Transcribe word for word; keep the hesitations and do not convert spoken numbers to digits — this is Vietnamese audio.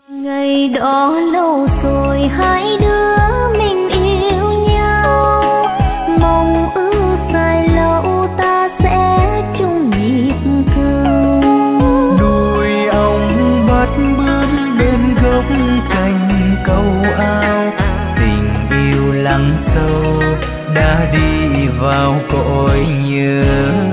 Ngày đó lâu rồi hai đứa mình yêu nhau, mong ước dài lâu ta sẽ chung nhịp cầu. Đuôi ong bắt bướm bên gốc cành cầu ao, tình yêu lắng sâu đã đi vào cõi nhớ.